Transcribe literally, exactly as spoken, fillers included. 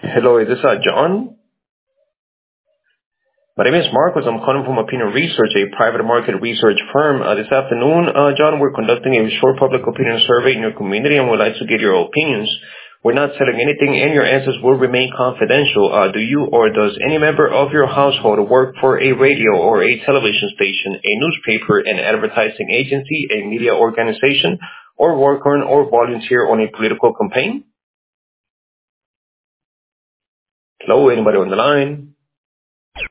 Hello, is this uh, John? My name is Marcos. I'm calling from Opinion Research, a private market research firm. Uh, this afternoon, uh, John, we're conducting a short public opinion survey in your community and would like to get your opinions. We're not selling anything and your answers will remain confidential. Uh, do you or does any member of your household work for a radio or a television station, a newspaper, an advertising agency, a media organization, or work on or volunteer on a political campaign? Hello, anybody on the line?